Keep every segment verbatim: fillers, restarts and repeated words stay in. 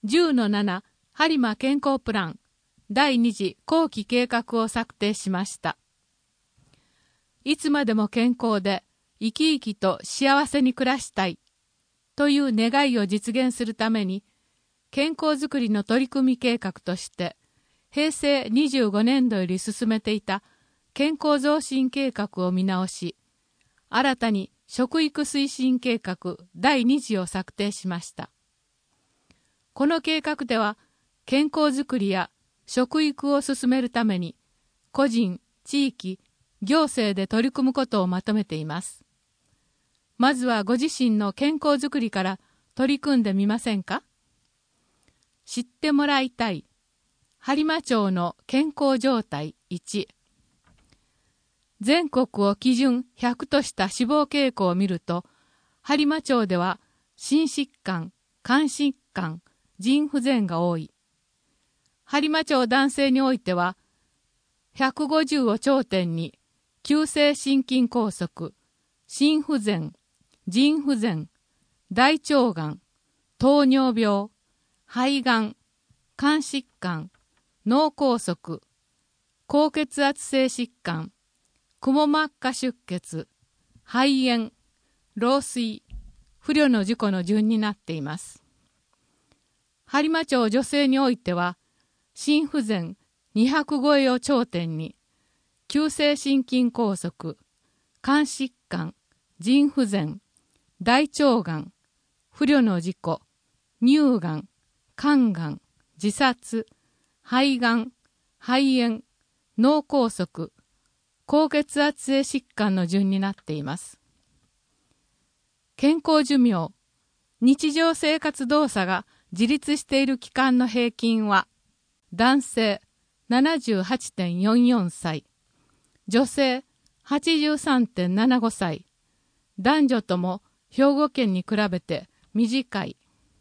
じゅうのなな播磨健康プランだいに次後期計画を策定しました。いつまでも健康で生き生きと幸せに暮らしたいという願いを実現するために、健康づくりの取り組み計画としてへいせいにじゅうごねんどより進めていた健康増進計画を見直し、新たに食育推進計画だいに次を策定しました。この計画では、健康づくりや食育を進めるために、個人、地域、行政で取り組むことをまとめています。まずはご自身の健康づくりから取り組んでみませんか？知ってもらいたい播磨町の健康状態いち。全国を基準ひゃくとした死亡傾向を見ると、播磨町では心疾患、肝疾患、腎不全が多い。播磨町男性においては、ひゃくごじゅうを頂点に、急性心筋梗塞、心不全、腎不全、大腸がん、糖尿病、肺がん、肝疾患、脳梗塞、高血圧性疾患、くも膜下出血、肺炎、老衰、不慮の事故の順になっています。播磨町女性においては、心不全にひゃく超えを頂点に、急性心筋梗塞、肝疾患、腎不全、大腸がん、不慮の事故、乳がん、肝がん、自殺、肺がん、肺炎、脳梗塞、高血圧性疾患の順になっています。健康寿命、日常生活動作が自立している期間の平均は、男性 ななじゅうはちてんよんよん 歳、女性 はちじゅうさんてんななご 歳、男女とも兵庫県に比べて短い。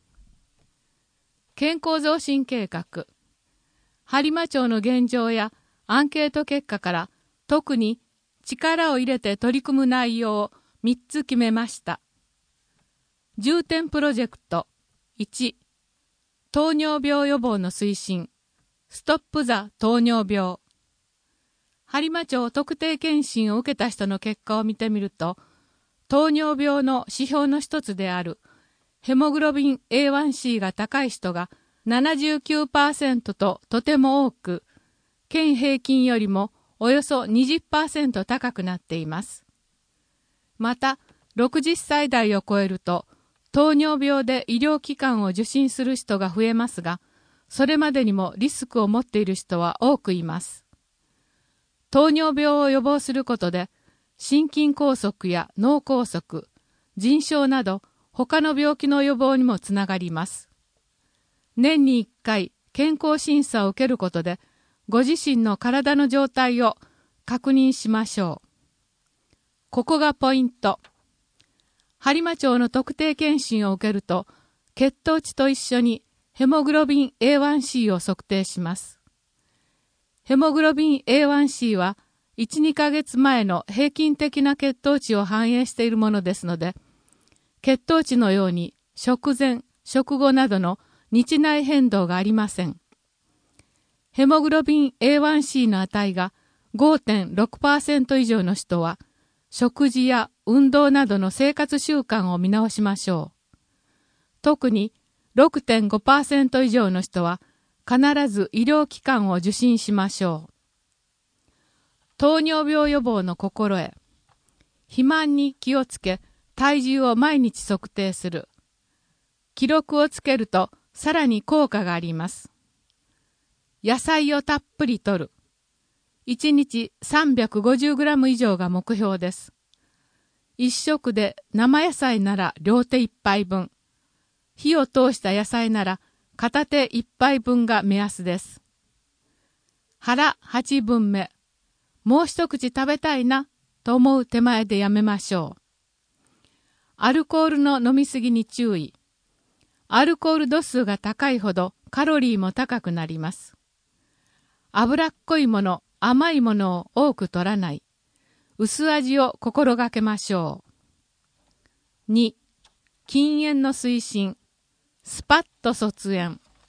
健康増進計画、播磨町の現状やアンケート結果から特に力を入れて取り組む内容をみっつ決めました。重点プロジェクトいち、糖尿病予防の推進、ストップ・ザ・糖尿病。播磨町特定健診を受けた人の結果を見てみると、糖尿病の指標の一つであるヘモグロビン エーワンシー が高い人が ななじゅうきゅうパーセント ととても多く、県平均よりもおよそ にじゅっパーセント 高くなっています。また、ろくじゅっさい代を超えると、糖尿病で医療機関を受診する人が増えますが、それまでにもリスクを持っている人は多くいます。糖尿病を予防することで、心筋梗塞や脳梗塞、腎症など他の病気の予防にもつながります。年にいっかい健康審査を受けることで、ご自身の体の状態を確認しましょう。ここがポイント。播磨町の特定健診を受けると、血糖値と一緒にヘモグロビン エーワンシー を測定します。ヘモグロビン エーワンシー はいち、にかげつまえの平均的な血糖値を反映しているものですので、血糖値のように食前、食後などの日内変動がありません。ヘモグロビン エーワンシー の値が ごてんろくパーセント 以上の人は、食事や運動などの生活習慣を見直しましょう。特に ろくてんごパーセント 以上の人は必ず医療機関を受診しましょう。糖尿病予防の心得。肥満に気をつけ、体重を毎日測定する。記録をつけるとさらに効果があります。野菜をたっぷり摂る。いちにち さんびゃくごじゅうグラム 以上が目標です。一食で生野菜なら両手一杯分。火を通した野菜なら片手一杯分が目安です。腹八分目。もう一口食べたいなと思う手前でやめましょう。アルコールの飲みすぎに注意。アルコール度数が高いほどカロリーも高くなります。脂っこいもの、甘いものを多く取らない。薄味を心がけましょう。に、禁煙の推進。スパッと卒煙。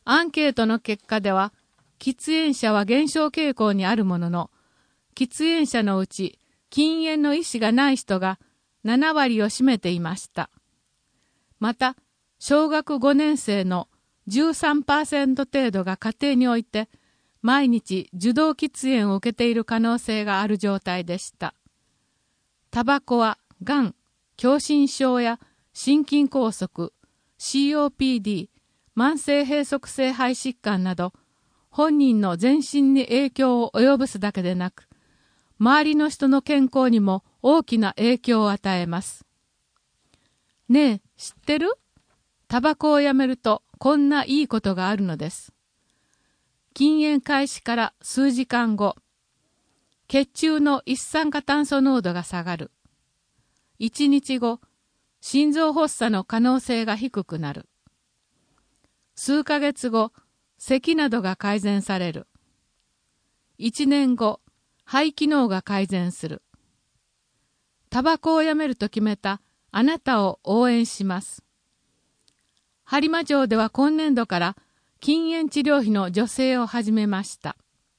アンケートの結果では、喫煙者は減少傾向にあるものの、喫煙者のうち禁煙の意思がない人がななわりを占めていました。また、小学ごねん生の じゅうさんパーセント 程度が家庭において、毎日受動喫煙を受けている可能性がある状態でした。タバコは、がん、狭心症や心筋梗塞、シーオーピーディー、慢性閉塞性肺疾患など、本人の全身に影響を及ぼすだけでなく、周りの人の健康にも大きな影響を与えます。ねえ、知ってる？タバコをやめるとこんないいことがあるのです。禁煙開始から数時間後、血中の一酸化炭素濃度が下がる。いちにちご、心臓発作の可能性が低くなる。数ヶ月後、咳などが改善される。いちねんご、肺機能が改善する。タバコをやめると決めたあなたを応援します。播磨町では今年度から禁煙治療費の助成を始めました。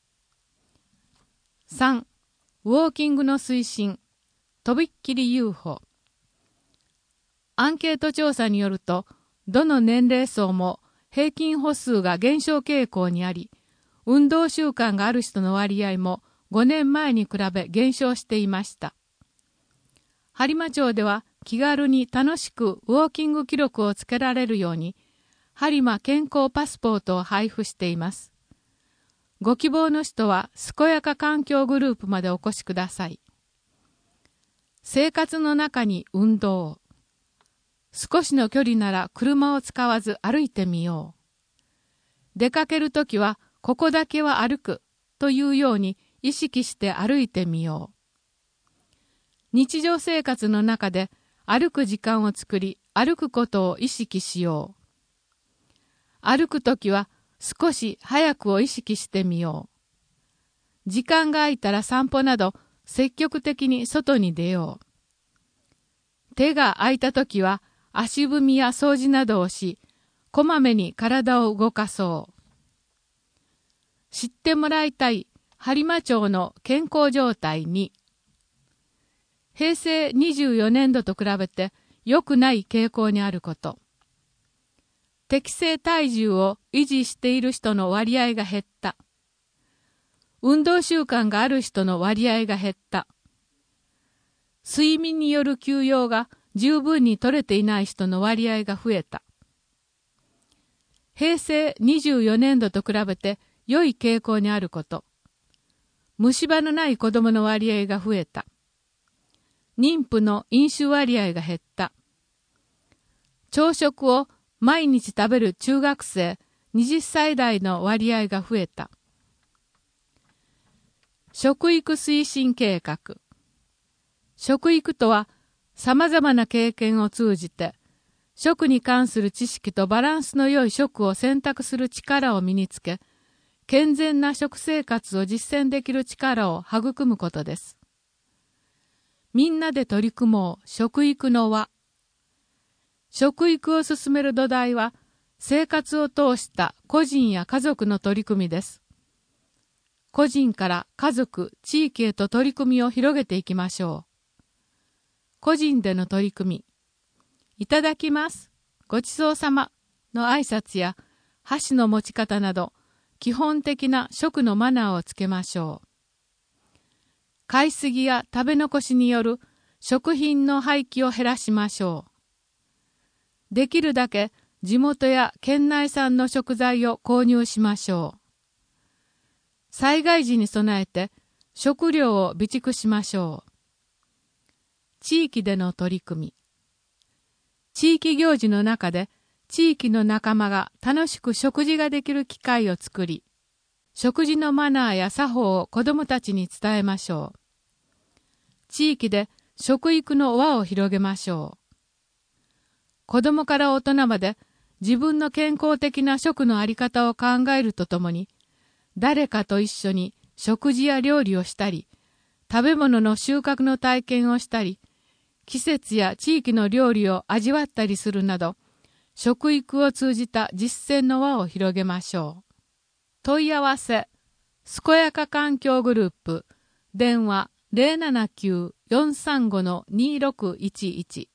さん. ウォーキングの推進、とびっきりユーフォー。アンケート調査によると、どの年齢層も平均歩数が減少傾向にあり、運動習慣がある人の割合もごねんまえに比べ減少していました。播磨町では気軽に楽しくウォーキング記録をつけられるように、播磨健康パスポートを配布しています。ご希望の人は健やか環境グループまでお越しください。生活の中に運動を。少しの距離なら車を使わず歩いてみよう。出かけるときはここだけは歩くというように意識して歩いてみよう。日常生活の中で歩く時間を作り、歩くことを意識しよう。歩くときは少し早くを意識してみよう。時間が空いたら散歩など積極的に外に出よう。手が空いたときは足踏みや掃除などをし、こまめに体を動かそう。知ってもらいたい播磨町の健康状態に、へいせいにじゅうよねんどと比べて良くない傾向にあること。適正体重を維持している人の割合が減った。運動習慣がある人の割合が減った。睡眠による休養が十分に取れていない人の割合が増えた。へいせいにじゅうよねんどと比べて良い傾向にあること。虫歯のない子供の割合が増えた。妊婦の飲酒割合が減った。朝食を毎日食べる中学生はたち代の割合が増えた。食育推進計画。食育とは、様々な経験を通じて、食に関する知識とバランスの良い食を選択する力を身につけ、健全な食生活を実践できる力を育むことです。みんなで取り組もう食育の輪。食育を進める土台は、生活を通した個人や家族の取り組みです。個人から家族、地域へと取り組みを広げていきましょう。個人での取り組み。いただきます。ごちそうさまの挨拶や箸の持ち方など、基本的な食のマナーをつけましょう。買いすぎや食べ残しによる食品の廃棄を減らしましょう。できるだけ地元や県内産の食材を購入しましょう。災害時に備えて食料を備蓄しましょう。地域での取り組み。地域行事の中で地域の仲間が楽しく食事ができる機会を作り、食事のマナーや作法を子どもたちに伝えましょう。地域で食育の輪を広げましょう。子どもから大人まで自分の健康的な食のあり方を考えるとともに、誰かと一緒に食事や料理をしたり、食べ物の収穫の体験をしたり、季節や地域の料理を味わったりするなど、 食育を通じた実践の輪を広げましょう。問い合わせ、すこやか環境グループ、電話 ゼロななきゅう よんさんご にろくいちいち